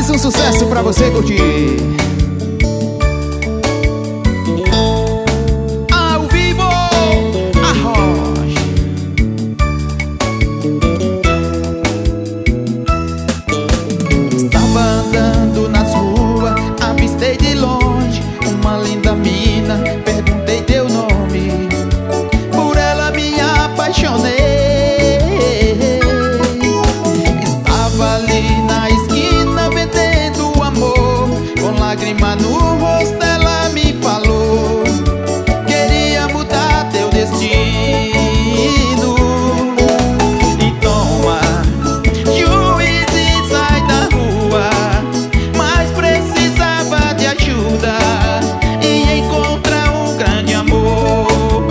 Mais um sucesso pra você curtir. Ao vivo, a Rocha. Estava andando nas ruas, avistei de longe uma linda mina, perguntei teu nome, por ela me apaixonei. Estava ali na esquina vendendo amor, com lágrima no rosto ela me falou, queria mudar teu destino. E toma, juiz, e sai da rua, mas precisava de ajuda e encontra um grande amor.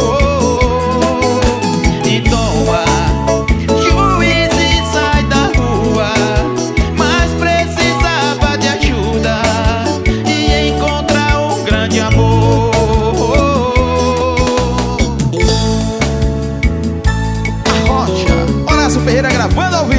E toma, juiz, e sai da rua, mas precisava de ajuda e encontra um grande amor. A Rocha, Horácio Ferreira gravando ao vivo.